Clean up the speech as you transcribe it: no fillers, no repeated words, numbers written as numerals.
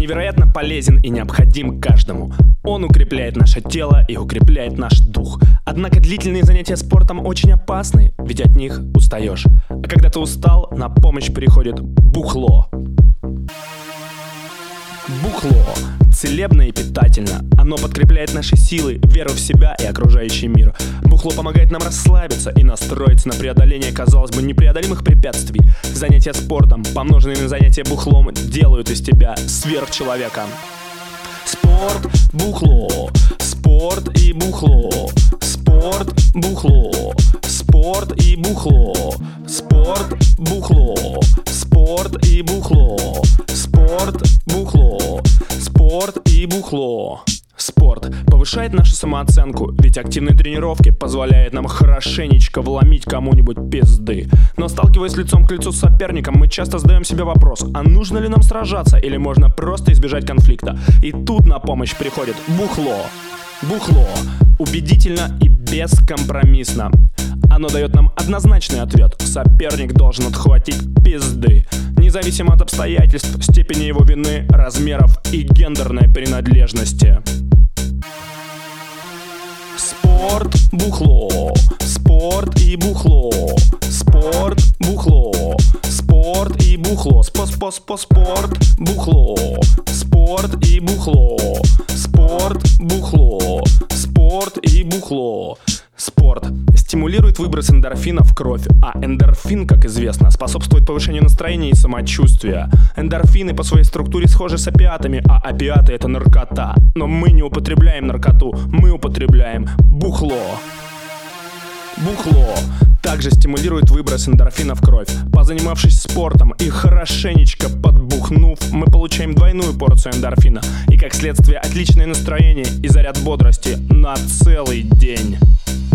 невероятно полезен и необходим каждому. Он укрепляет наше тело и укрепляет наш дух. Однако длительные занятия спортом очень опасны, ведь от них устаешь. А когда ты устал, на помощь приходит бухло. Бухло целебно и питательно. Оно подкрепляет наши силы, веру в себя и окружающий мир. Бухло помогает нам расслабиться и настроиться на преодоление, казалось бы, непреодолимых препятствий. Занятия спортом, помноженные на занятия бухлом, делают из тебя сверхчеловека. Спорт, бухло, спорт и бухло, спорт, бухло, спорт и бухло, спорт, бухло, спорт и бухло, спорт, бухло, спорт и бухло. Спорт повышает нашу самооценку, ведь активные тренировки позволяют нам хорошенечко вломить кому-нибудь пизды. Но сталкиваясь лицом к лицу с соперником, мы часто задаем себе вопрос: а нужно ли нам сражаться или можно просто избежать конфликта? И тут на помощь приходит бухло. Бухло убедительно и бескомпромиссно. Оно дает нам однозначный ответ: соперник должен отхватить пизды, независимо от обстоятельств, степени его вины, размеров и гендерной принадлежности. Спорт, бухло, спорт и бухло, спорт, бухло, спорт и бухло, спорт, бухло, спорт и бухло, спорт, бухло, спорт и бухло. Спорт стимулирует выброс эндорфина в кровь, а эндорфин, как известно, способствует повышению настроения и самочувствия. Эндорфины по своей структуре схожи с опиатами, а опиаты — это наркота. Но мы не употребляем наркоту, мы употребляем бухло. Бухло также стимулирует выброс эндорфина в кровь. Позанимавшись спортом и хорошенечко подбухнув, мы получаем двойную порцию эндорфина и, как следствие, отличное настроение и заряд бодрости на целый день.